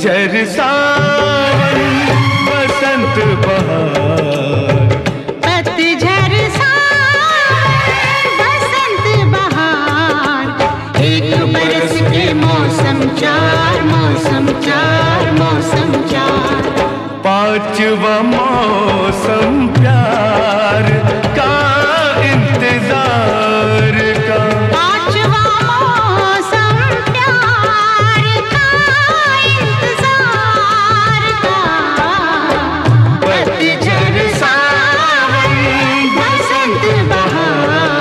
पतझड़ सावन बसंत बहार, पतझड़ सावन बसंत बहार, एक बरस के मौसम चार, मौसम चार, मौसम चार। पांचवा मौसम प्यार का इंतजार का, पांचवा मौसम प्यार का इंतजार का। पतझड़ सावन बसंत बहार।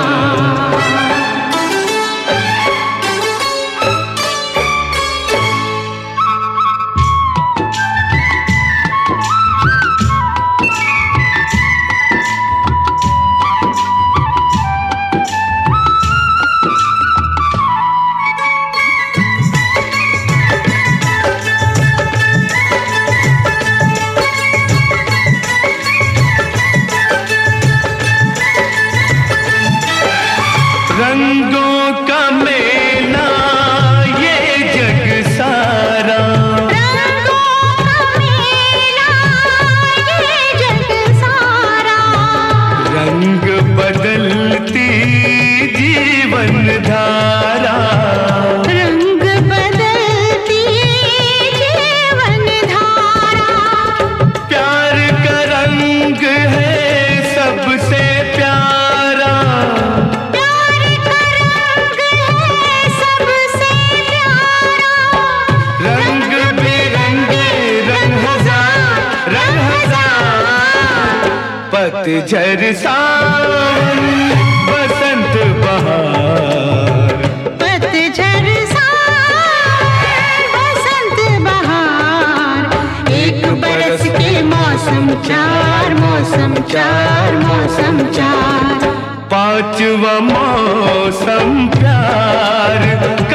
रंगों का मेला ये जग सारा, रंगों का मेला ये जग सारा। रंग बदलती जीवन धारा, रंग बदलती जीवन धारा। प्यार का रंग है सबसे प्यारा, प्यार का रंग है सबसे प्यारा। रंग बिरंगे रंग हजार, रंग हजार। पतझड़ सावन बसंत बहार, पतझड़ सावन बसंत बहार, एक बरस के मौसम चार, मौसम चार, मौसम चार। पांचवा मौसम प्यार